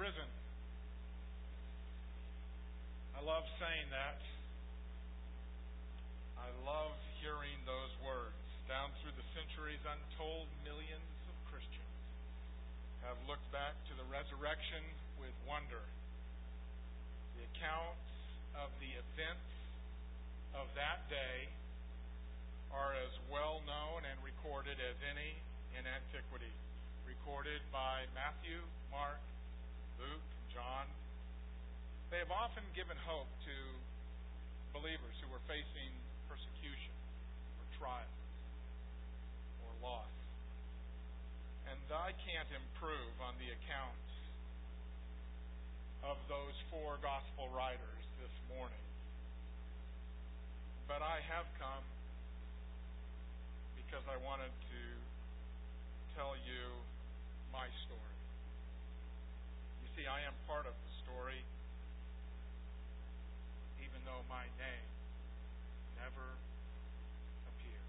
risen. I love saying that. I love hearing those words. Down through the centuries, untold millions of Christians have looked back to the resurrection with wonder. The accounts of the events of that day are as well known and recorded as any in antiquity. Recorded by Matthew, Mark, Luke, and John. They have often given hope to believers who were facing persecution or trial or loss. And I can't improve on the accounts of those four gospel writers this morning. But I have come because I wanted to tell you my story. You see, I am part of the story, even though my name never appeared.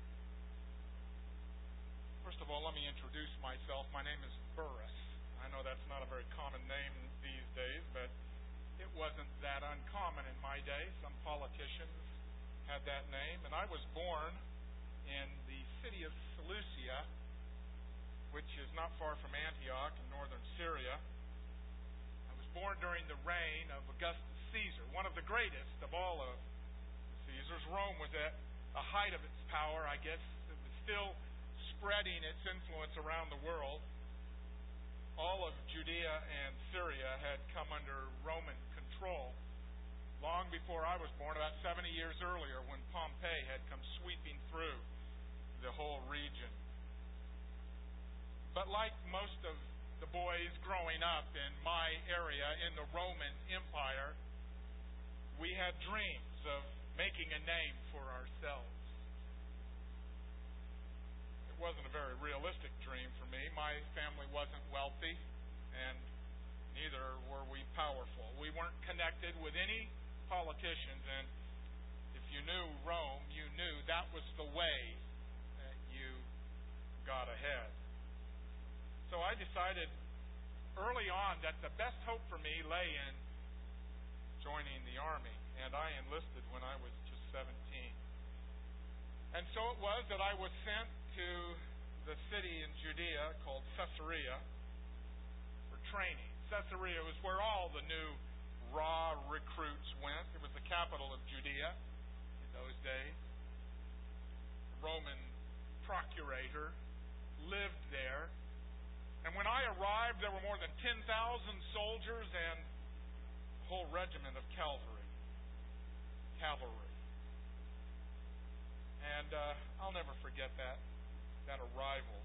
First of all, let me introduce myself. My name is Burris. I know that's not a very common name these days, but it wasn't that uncommon in my day. Some politicians had that name. And I was born in the city of Seleucia, which is not far from Antioch in northern Syria. I was born during the reign of Augustus Caesar, one of the greatest of all of the Caesars. Rome was at the height of its power, I guess. It was still spreading its influence around the world. All of Judea and Syria had come under Roman control long before I was born, about 70 years earlier, when Pompey had come sweeping through the whole region. But like most of the boys growing up in my area in the Roman Empire, we had dreams of making a name for ourselves. It wasn't a very realistic dream for me. My family wasn't wealthy, and neither were we powerful. We weren't connected with any politicians, and if you knew Rome, you knew that was the way that you got ahead. So I decided early on that the best hope for me lay in joining the army, and I enlisted when I was just 17. And so it was that I was sent to the city in Judea called Caesarea for training. Caesarea was where all the new raw recruits went. It was the capital of Judea in those days. The Roman procurator lived there. And when I arrived, there were more than 10,000 soldiers and a whole regiment of cavalry. And I'll never forget that arrival.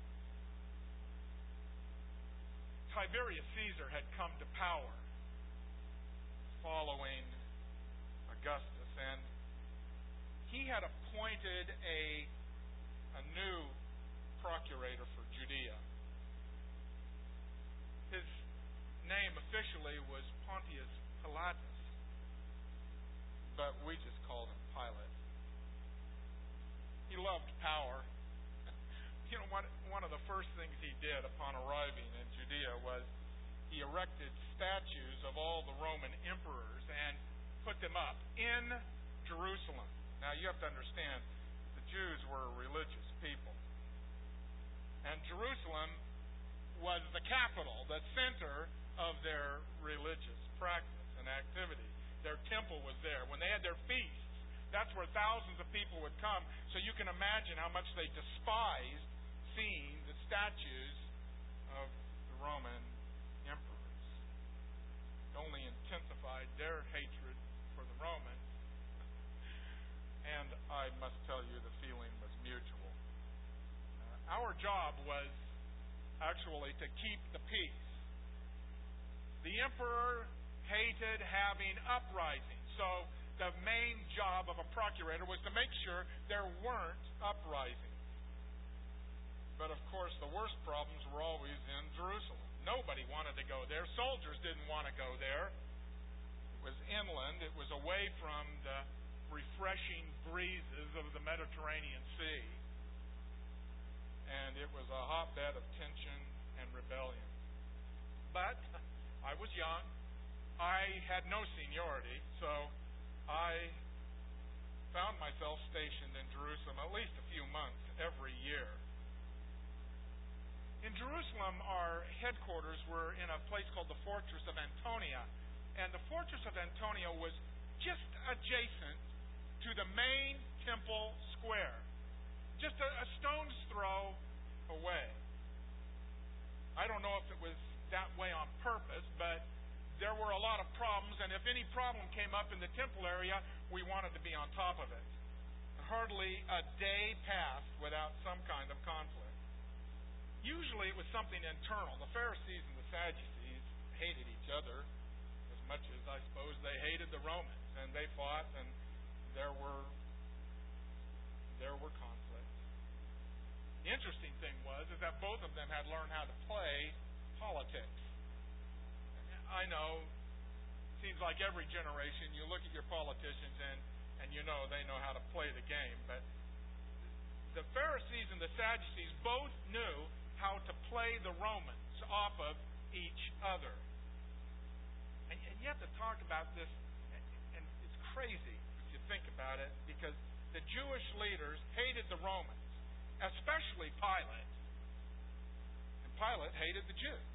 Tiberius Caesar had come to power following Augustus, and he had appointed a new procurator for Judea. His name officially was Pontius Pilatus, but we just called him Pilate. He loved power. You know, one of the first things he did upon arriving in Judea was he erected statues of all the Roman emperors and put them up in Jerusalem. Now, you have to understand, the Jews were a religious people. And Jerusalem was the capital, the center of their religious practice and activity. Their temple was there. When they had their feasts, that's where thousands of people would come. So you can imagine how much they despised seeing the statues of the Roman emperors. It only intensified their hatred for the Romans. And I must tell you, the feeling was mutual. Our job was actually to keep the peace. The emperor hated having uprisings. So the main job of a procurator was to make sure there weren't uprisings. But of course, the worst problems were always in Jerusalem. Nobody wanted to go there. Soldiers didn't want to go there. It was inland. It was away from the refreshing breezes of the Mediterranean Sea. And it was a hotbed of tension and rebellion. But I was young. I had no seniority, so I found myself stationed in Jerusalem at least a few months every year. In Jerusalem, our headquarters were in a place called the Fortress of Antonia. And the Fortress of Antonia was just adjacent to the main temple square, just a stone's throw away. I don't know if it was that way on purpose, but there were a lot of problems, and if any problem came up in the temple area, we wanted to be on top of it. Hardly a day passed without some kind of conflict. Usually it was something internal. The Pharisees and the Sadducees hated each other as much as I suppose they hated the Romans, and they fought, and there were conflicts. The interesting thing is that both of them had learned how to play politics. I know, it seems like every generation you look at your politicians and you know they know how to play the game, but the Pharisees and the Sadducees both knew how to play the Romans off of each other. And you have to talk about this, and it's crazy if you think about it, because the Jewish leaders hated the Romans, especially Pilate. And Pilate hated the Jews.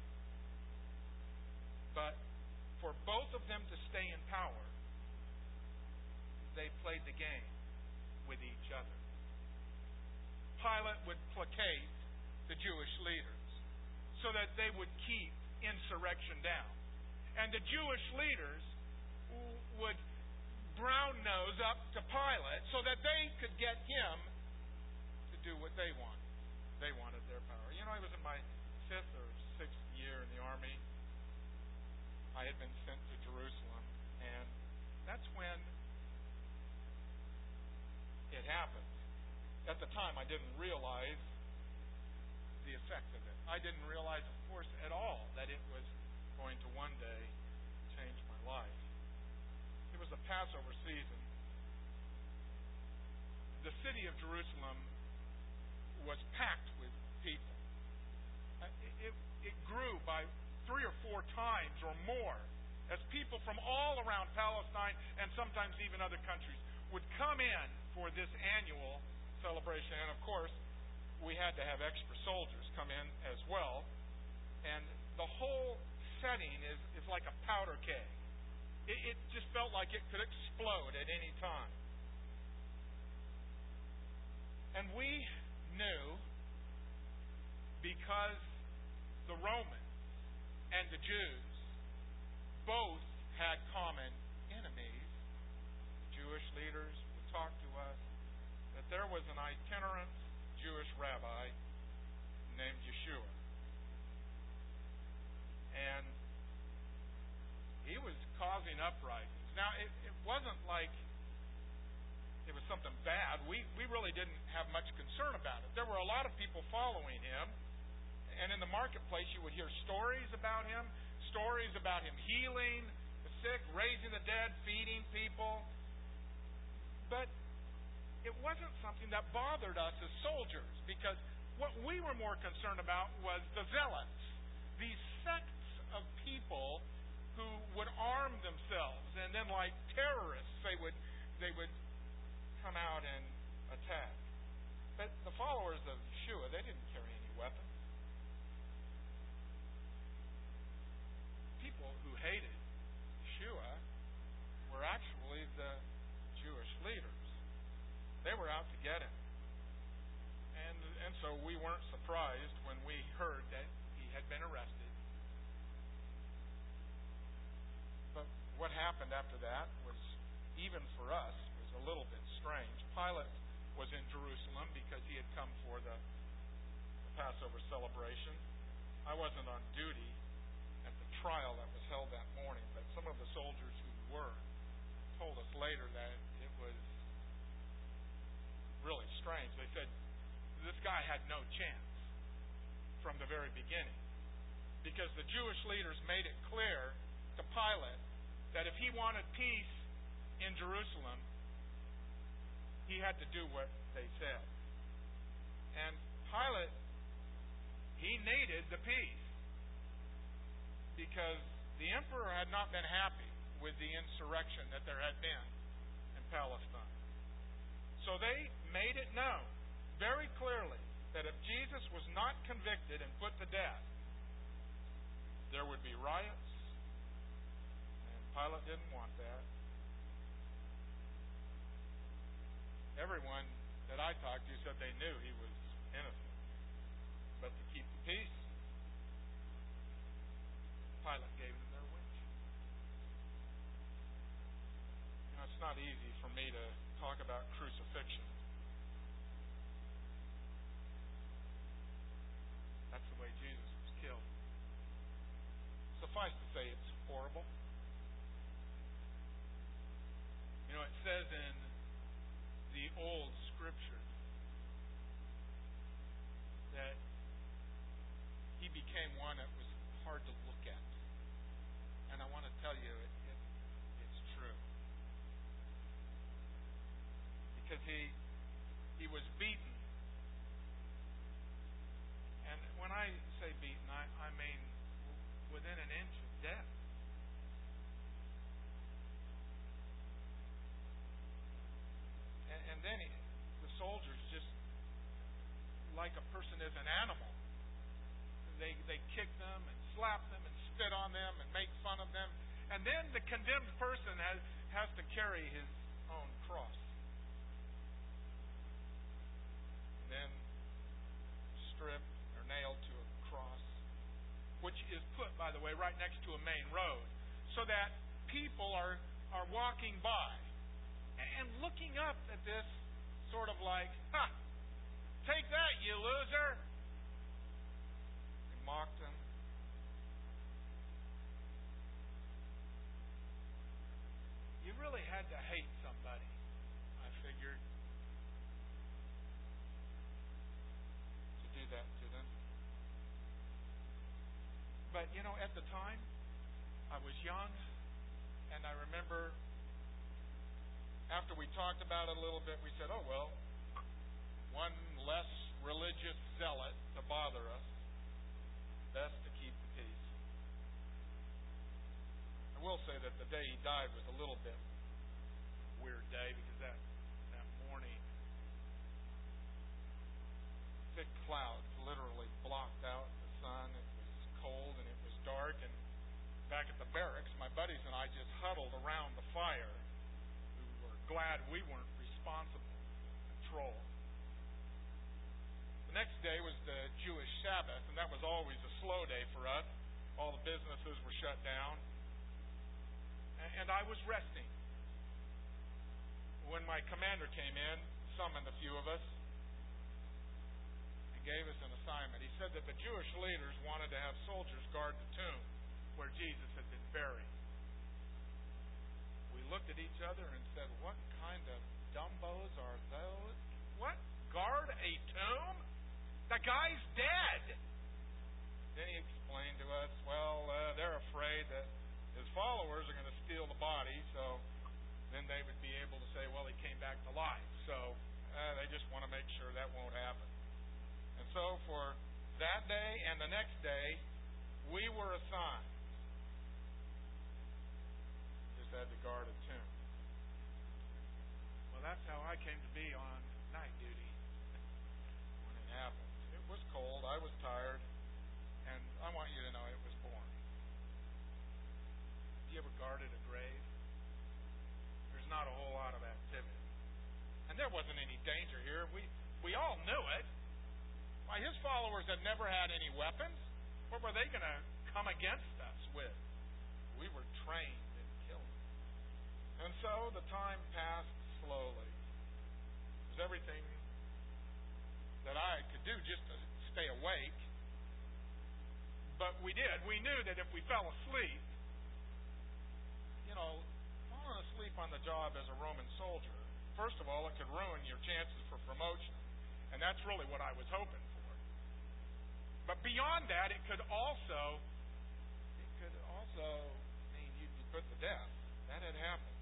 But for both of them to stay in power, they played the game with each other. Pilate would placate the Jewish leaders so that they would keep insurrection down. And the Jewish leaders would brown nose up to Pilate so that they could get him to do what they wanted. They wanted their power. You know, I was in my 5th or 6th year in the Army. I had been sent to Jerusalem, and that's when it happened. At the time, I didn't realize the effect of it. I didn't realize, of course, at all that it was going to one day change my life. It was the Passover season. The city of Jerusalem was packed with people. It grew by 3 or 4 times or more as people from all around Palestine and sometimes even other countries would come in for this annual celebration. And of course, we had to have extra soldiers come in as well. And the whole setting is like a powder keg. It just felt like it could explode at any time. And we knew, because the Romans and the Jews both had common enemies, the Jewish leaders would talk to us, that there was an itinerant Jewish rabbi named Yeshua. And he was causing uprisings. Now, it wasn't like it was something bad. We really didn't have much concern about it. There were a lot of people following him. And in the marketplace, you would hear stories about him healing the sick, raising the dead, feeding people. But it wasn't something that bothered us as soldiers, because what we were more concerned about was the zealots, these sects of people who would arm themselves, and then like terrorists, they would come out and attack. But the followers of Yeshua, they didn't carry any weapons. People who hated Yeshua were actually the Jewish leaders. They were out to get him. And so we weren't surprised when we heard that he had been arrested. But what happened after that was, even for us, was a little bit strange. Pilate was in Jerusalem because he had come for the Passover celebration. I wasn't on duty at the trial that was held that morning, but some of the soldiers who were told us later that it was really strange. They said this guy had no chance from the very beginning, because the Jewish leaders made it clear to Pilate that if he wanted peace in Jerusalem, he had to do what they said. And Pilate, he needed the peace. because the emperor had not been happy with the insurrection that there had been in Palestine. So they made it known very clearly that if Jesus was not convicted and put to death, there would be riots, and Pilate didn't want that. Everyone that I talked to said they knew he was innocent. But to keep the peace, Pilate gave them their wish. You know, it's not easy for me to talk about crucifixion. That's the way Jesus was killed. Suffice to say, it's horrible. You know, it says in the old Scriptures that he became one that was hard to look at. And I want to tell you, it's true. Because he was beaten. And when I say beaten, I mean within an inch of death. And then the soldiers, just like a person is an animal, they kick them and slap them and spit on them and make fun of them. And then the condemned person has to carry his own cross. And then stripped or nailed to a cross, which is put, by the way, right next to a main road, so that people are walking by and looking up at this sort of like, "Ha! Take that, you loser!" They mocked him. You really had to hate somebody, I figured, to do that to them. But, you know, at the time, I was young, and I remember after we talked about it a little bit, we said, oh, well, one less religious zealot to bother us. Best to keep the peace. I will say that the day he died was a little bit weird day, because that morning, thick clouds literally blocked out the sun. It was cold and it was dark, and back at the barracks, my buddies and I just huddled around the fire. We were glad we weren't responsible for patrol. The next day was the Jewish Sabbath, and that was always a slow day for us. All the businesses were shut down, and I was resting when my commander came in, summoned a few of us, and gave us an assignment. He said that the Jewish leaders wanted to have soldiers guard the tomb where Jesus had been buried. We looked at each other and said, what kind of dumbos are those? What? Guard a tomb? The guy's dead! Then he explained to us, well, they're afraid that his followers are going to steal the body, so then they would be able to say, well, he came back to life. So they just want to make sure that won't happen. And so for that day and the next day, we were assigned. Just had to guard a tomb. Well, that's how I came to be on night duty when it happened. It was cold, I was tired, and I want you to know it was boring. Have you ever guarded a grave? There's not a whole lot of activity. And there wasn't any danger here. We all knew it. Why, his followers had never had any weapons. What were they going to come against us with? We were trained in killing. And so the time passed slowly. It was everything that I could do just to stay awake. But we did. We knew that if we fell asleep, falling asleep on the job as a Roman soldier, first of all, it could ruin your chances for promotion. And that's really what I was hoping for. But beyond that, it could also mean you'd be put to death. That had happened.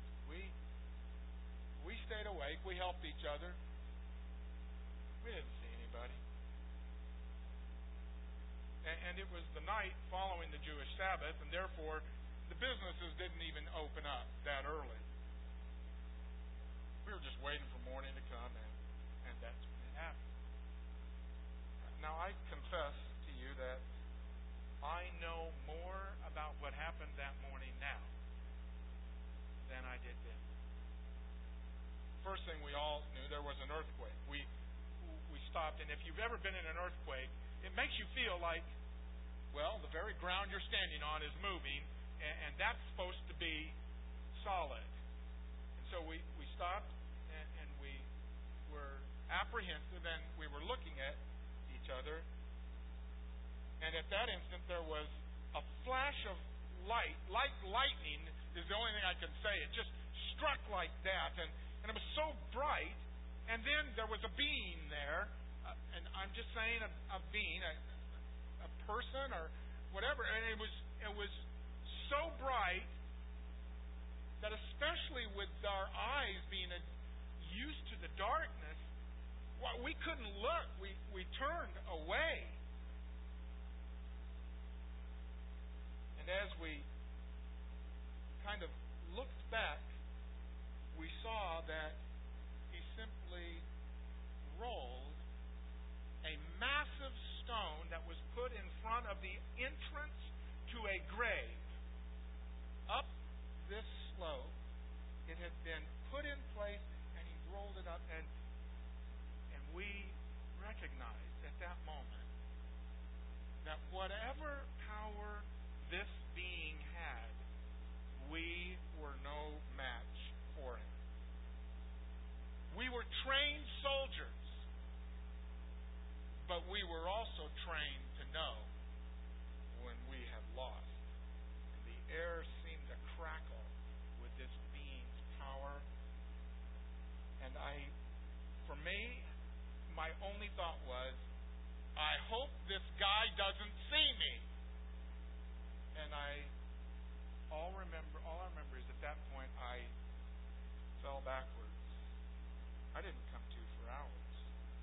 We stayed awake. We helped each other. We didn't see anybody. And it was the night following the Jewish Sabbath, and therefore the businesses didn't even open up that early. We were just waiting for morning to come, and that's when it happened. Now, I confess to you that I know more about what happened that morning now than I did then. First thing we all knew, there was an earthquake. We stopped, and if you've ever been in an earthquake, it makes you feel like, well, the very ground you're standing on is moving, and that's supposed to be solid. And so we stopped, and we were apprehensive, and we were looking at each other. And at that instant, there was a flash of light, like lightning is the only thing I can say. It just struck like that, and it was so bright. And then there was a being there, and I'm just saying a being, a person or whatever. And it was so bright that, especially with our eyes being used to the darkness, we couldn't look. We turned away. And as we kind of looked back, we saw that he simply rolled a massive stone that was put in front of the entrance to a grave. Up this slope, it had been put in place, and he rolled it up, and we recognized at that moment that whatever power this being had, we were no match for him. We were trained soldiers, but we were also trained to know when we had lost. And the air seemed to crackle with this being's power. And for me, my only thought was, I hope this guy doesn't see me. And all I remember is at that point I fell backwards. I didn't come to for hours.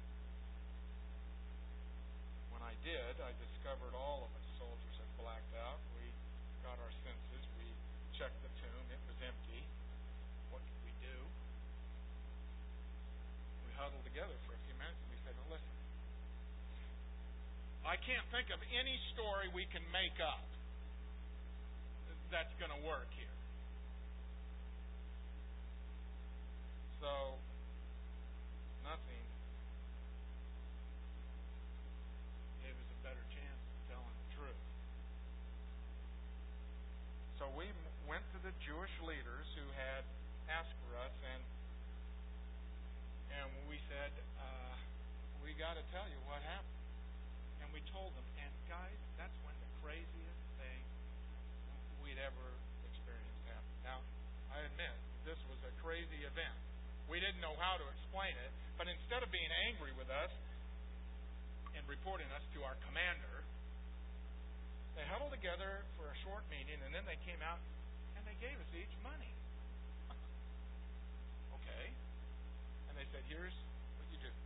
When I did, I discovered all of us soldiers had blacked out. We got our senses. We checked the tomb. It was empty. What could we do? We huddled together for a few minutes and we said, well, listen, I can't think of any story we can make up that's going to work here. So, nothing gave us a better chance of telling the truth. So we went to the Jewish leaders who had asked for us, and we said, we got to tell you what happened. And we told them, and guys, that's when the craziest thing we'd ever experienced happened. Now, I admit, this was a crazy event. We didn't know how to explain it, but instead of being angry with us and reporting us to our commander, they huddled together for a short meeting, and then they came out and they gave us each money. Okay. And they said, here's what you do.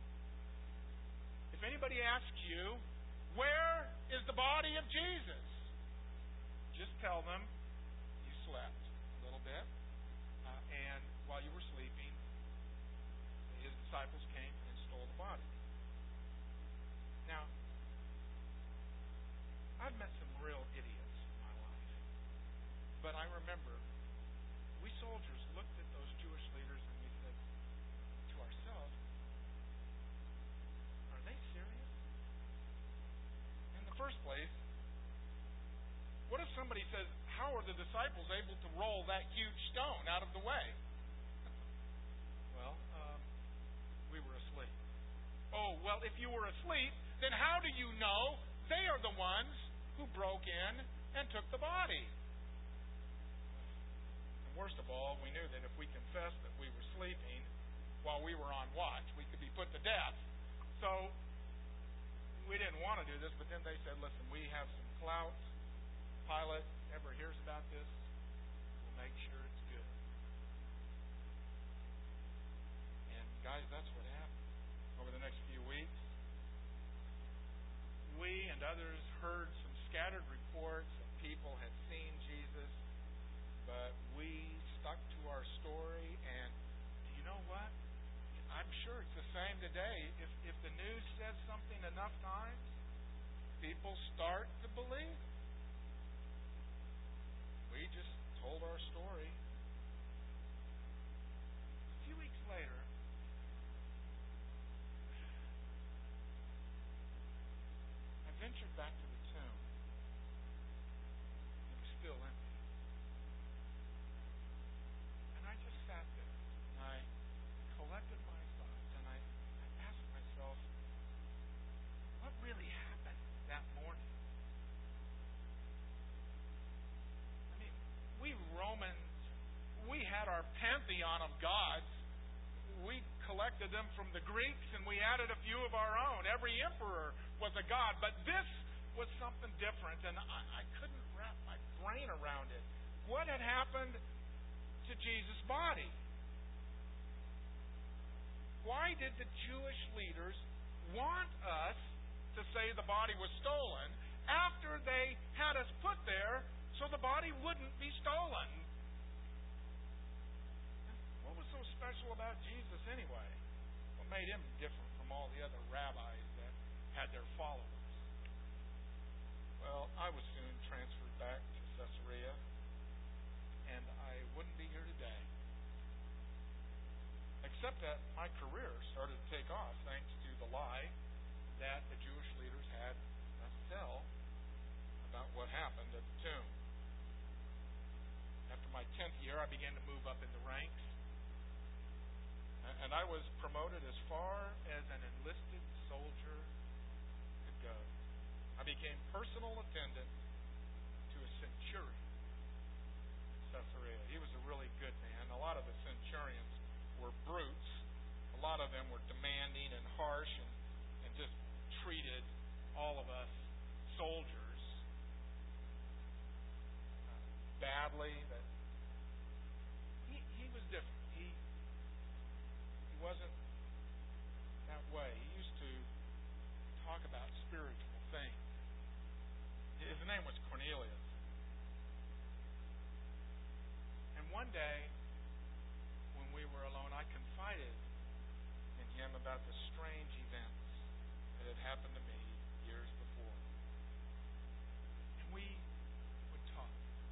If anybody asks you, where is the body of Jesus? Just tell them you slept a little bit, and while you were sleeping, his disciples came and stole the body. Now, I've met some real idiots in my life, but I remember we soldiers looked at those Jewish leaders and we said to ourselves, are they serious? In the first place, what if somebody says, how are the disciples able to roll that huge stone out of the way? Well, we were asleep. Oh, well, if you were asleep, then how do you know they are the ones who broke in and took the body? And worst of all, we knew that if we confessed that we were sleeping while we were on watch, we could be put to death. So we didn't want to do this, but then they said, listen, we have some clout. Pilate ever hears about this, we'll make sure it's good. And guys, that's what happened. Over the next few weeks, we and others heard some scattered reports that people had seen Jesus, but we stuck to our story. And you know what? I'm sure it's the same today. If the news says something enough times, people start to believe it. We just told our story. A few weeks later, I ventured back to the tomb. It was still empty. And I just sat there, and I collected my thoughts, and I asked myself, what really happened that morning? I mean, we Romans, we had our pantheon of gods. We collected them from the Greeks, and we added a few of our own. Every emperor was a god, but this was something different, and I couldn't wrap my brain around it. What had happened to Jesus' body? Why did the Jewish leaders want us to say the body was stolen after they had us put there so the body wouldn't be stolen? What was so special about Jesus anyway? What made him different from all the other rabbis that had their followers? Well, I was soon transferred back to Caesarea, and I wouldn't be here today. Except that my career started to take off thanks to the lie that the Jewish leaders had us tell about what happened at the tomb. After my 10th year, I began to move up in the ranks. And I was promoted as far as an enlisted soldier could go. I became personal attendant to a centurion in Caesarea. He was a really good man. A lot of the centurions were brutes. A lot of them were demanding and harsh and just treated all of us soldiers badly. But he was different. He wasn't that way. He used to talk about spiritual things. His name was Cornelius. And one day, when we were alone, I confided in him about the strange events that had happened to me years before. And we would talk.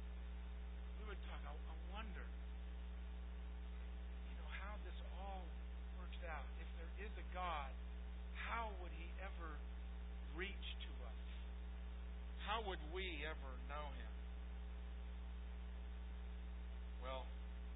I wonder, how this all works out. If there is a God, how would he ever reach to us? How would we ever know him? Well,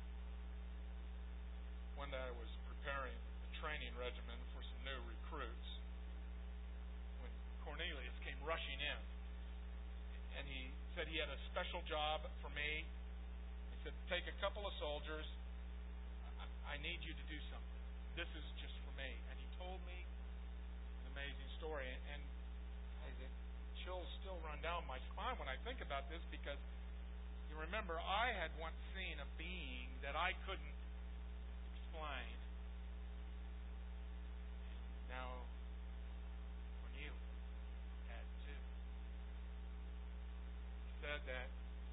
one day I was preparing a training regimen for some new recruits when Cornelius came rushing in. And he said he had a special job for me. He said, take a couple of soldiers. I need you to do something. This is just for me. And he told me an amazing story. And the chills still run down my spine when I think about this, because you remember I had once seen a being that I couldn't explain. And now Cornelius had too. He said that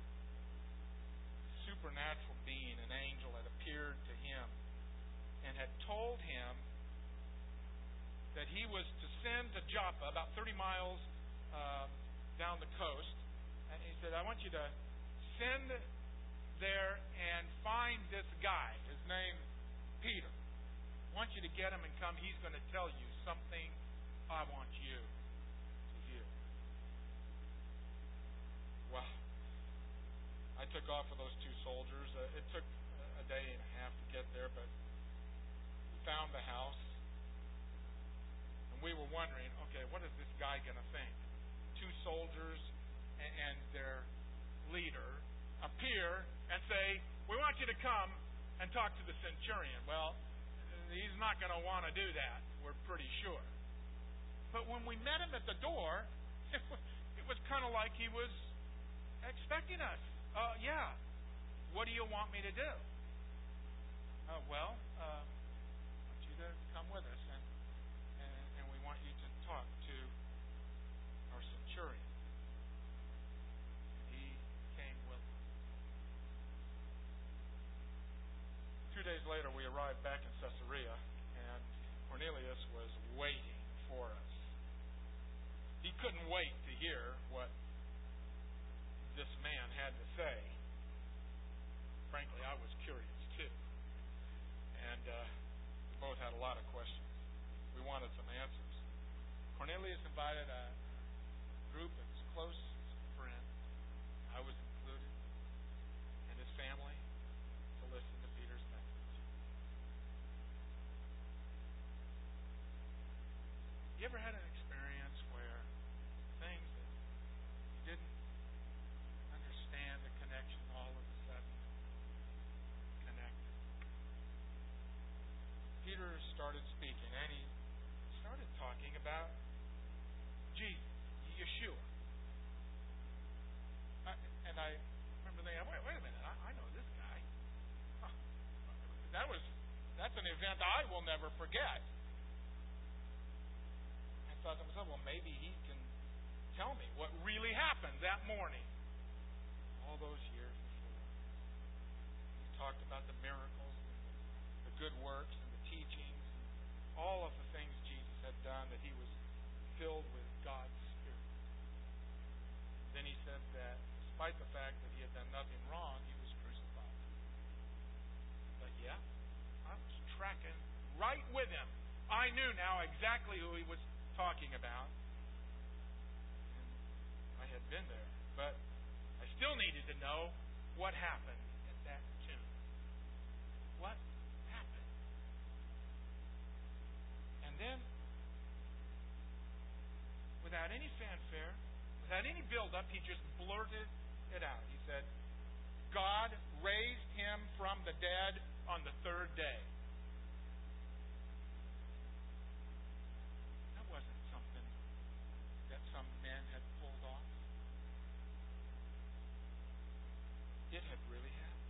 a supernatural being, an angel, had appeared to him and had told him that he was to send to Joppa, about 30 miles down the coast. And he said, I want you to send there and find this guy. His name's Peter. I want you to get him and come. He's going to tell you something I want you to hear. Well, I took off with those two soldiers. It took a day and a half to get there, but we found the house. And we were wondering, okay, what is this guy going to think? Two soldiers and their leader appear and say, we want you to come and talk to the centurion. Well, he's not going to want to do that, we're pretty sure. But when we met him at the door, it was kind of like he was expecting us. Yeah, what do you want me to do? I want you to come with us, and we want you to talk to our centurion. later, we arrived back in Caesarea, and Cornelius was waiting for us. He couldn't wait to hear what this man had to say. Frankly, I was curious too. And we both had a lot of questions. We wanted some answers. Cornelius invited a group of his closest friends, I was included, and his family to listen to Peter's message. You ever had an experience where things that you didn't understand the connection all of a sudden connected? Peter started speaking, and he started talking about Jesus, Yeshua. And I remember thinking, wait a minute, I know this guy. Huh. That's an event I will never forget. I thought to myself, well, maybe he can tell me what really happened that morning, all those years before. He talked about the miracles and the good works and the teachings and all of the things Jesus had done, that he was filled with God's Spirit. Then he said that despite the fact that he had done nothing wrong, he was crucified. But yeah, I was tracking right with him. I knew now exactly who he was talking about. And I had been there. But I still needed to know what happened at that tomb. What happened? And then, without any fanfare, without any build-up, he just blurted it out. He said, God raised him from the dead on the third day. That wasn't something that some men had pulled off. It had really happened.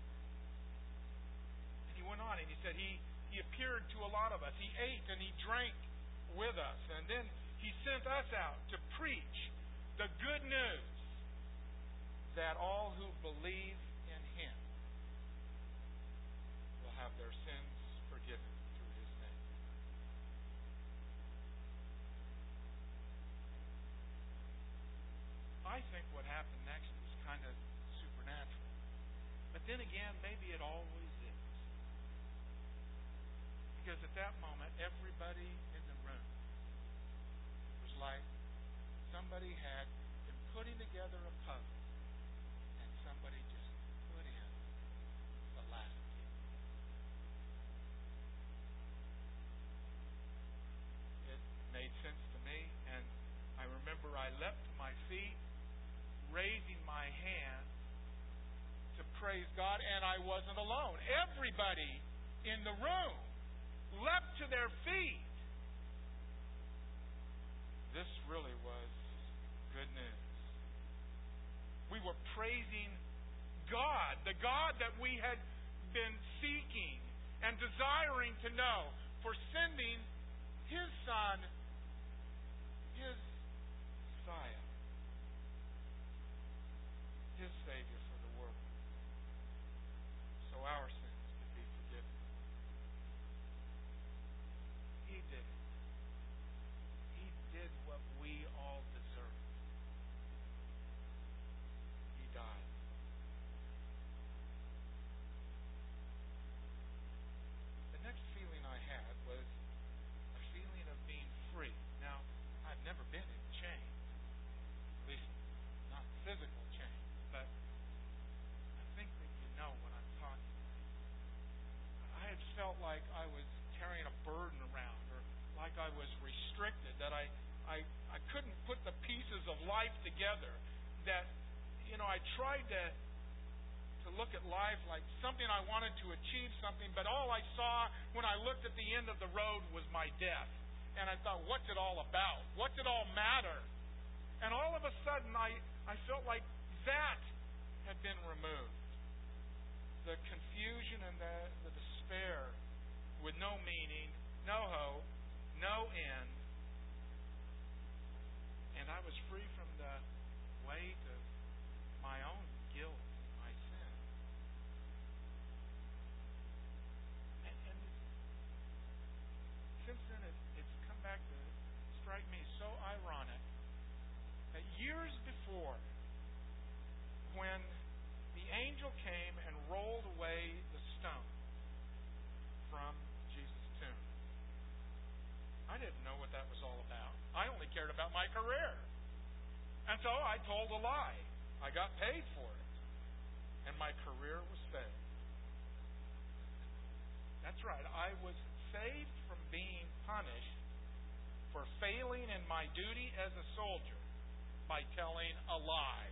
And he went on and he said he appeared to a lot of us. He ate and he drank with us. And then he sent us out to preach the good news that all who believe in him will have their sins forgiven through his name. I think what happened next was kind of supernatural. But then again, maybe it always is. Because at that moment, everybody in the room was like somebody had been putting together a puzzle and somebody just put in the last piece. It made sense to me, and I remember I leapt to my feet, raising my hand to praise God, and I wasn't alone. Everybody in the room leapt to their feet. This really was good news. We were praising God, the God that we had been seeking and desiring to know, for sending his Son, his Messiah, his Savior for the world, so our sins could be forgiven. He did it. He did what we all deserve. He died. The next feeling I had was a feeling of being free. Now, I've never been in chains, at least not physical chains, but I think that you know what I'm talking about. I had felt like I was carrying a burden around, or like I was restricted, that I couldn't put the pieces of life together, that, I tried to look at life like something I wanted to achieve something, but all I saw when I looked at the end of the road was my death. And I thought, what's it all about? What's it all matter? And all of a sudden, I felt like that had been removed. The confusion and the despair with no meaning, no hope, no end. And I was free from the weight of my own guilt and my sin. angel came and rolled away the stone from Jesus' tomb. I didn't know what that was all about. I only cared about my career. And so I told a lie. I got paid for it. And my career was saved. That's right. I was saved from being punished for failing in my duty as a soldier by telling a lie.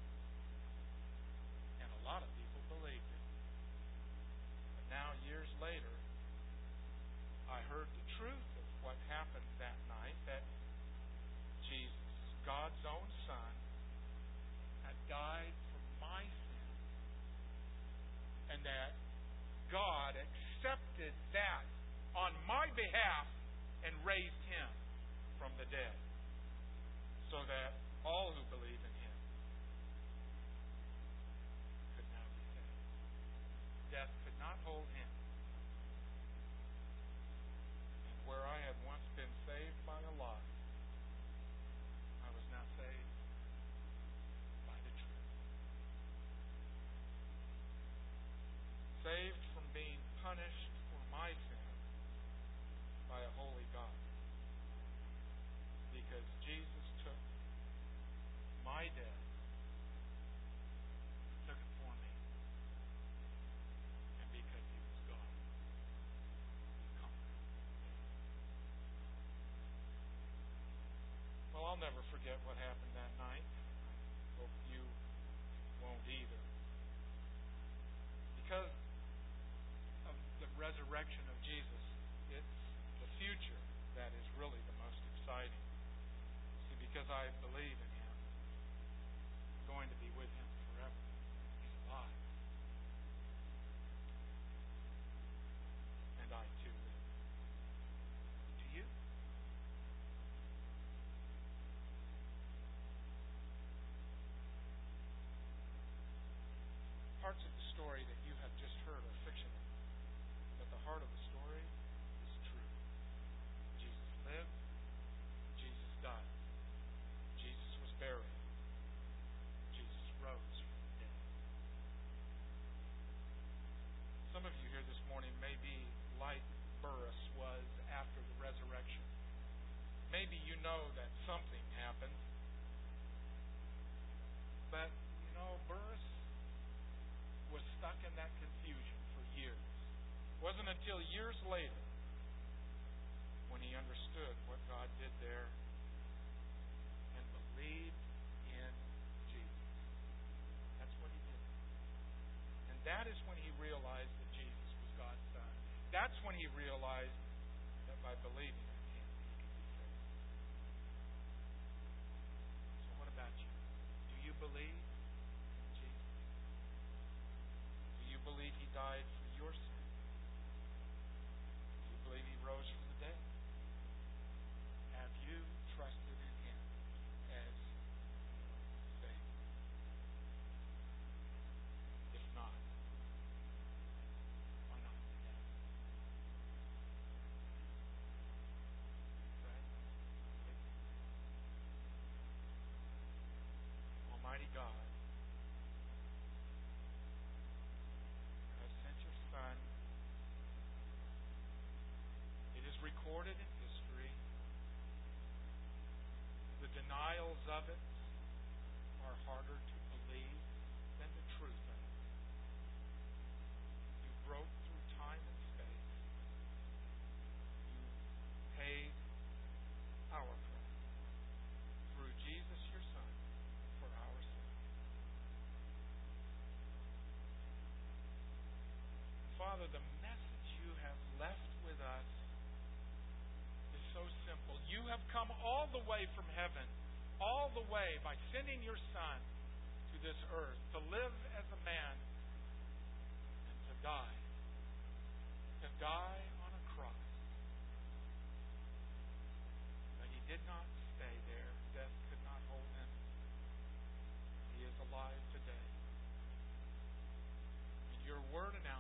And a lot of people believed it. But now, years later, I heard the truth of what happened that night, that Jesus, God's own Son, had died for my sin, and that God accepted that on my behalf and raised Him from the dead, so that all who believe in Him could now be saved. Death could not hold Him. And where I had once been saved by a lie, I was now saved by the truth. Saved from being punished for my sin by a holy God. Because Jesus took my death, took it for me. And because He was God, He conquered death. Well, I'll never forget what happened that night. I hope you won't either. Because of the resurrection of Jesus, it's the future that is really the most exciting. See, because I believe in Him, I'm going to be with Him forever. He's alive. And I too live. Do you? Parts of the story that you have just heard are fictional, but the heart of the story is true. Jesus lived. Jesus died. Jesus was buried. Jesus rose from the dead. Some of you here this morning may be like Burrus was after the resurrection. Maybe you know that something happened. But, Burrus was stuck in that confusion for years. It wasn't until years later when he understood what God did there and believed in Jesus. That's what he did. And that is when he realized that Jesus was God's Son. That's when he realized that by believing in Him, he could be saved. So what about you? Do you believe in Jesus? Do you believe He died for your sin? Do you believe He rose from the dead? Have you trusted in Him as Savior? If not, why not today? Right? Almighty God, You have sent Your Son. It is recorded in history. The denials of it are harder to believe than the truth of it. You broke through time and space. You paid our price through Jesus, Your Son, for our sin. Father, the message You have left with us is so simple. You have come all the way from heaven, all the way by sending Your Son to this earth to live as a man and to die on a cross. But He did not stay there. Death could not hold Him. He is alive today. And Your word and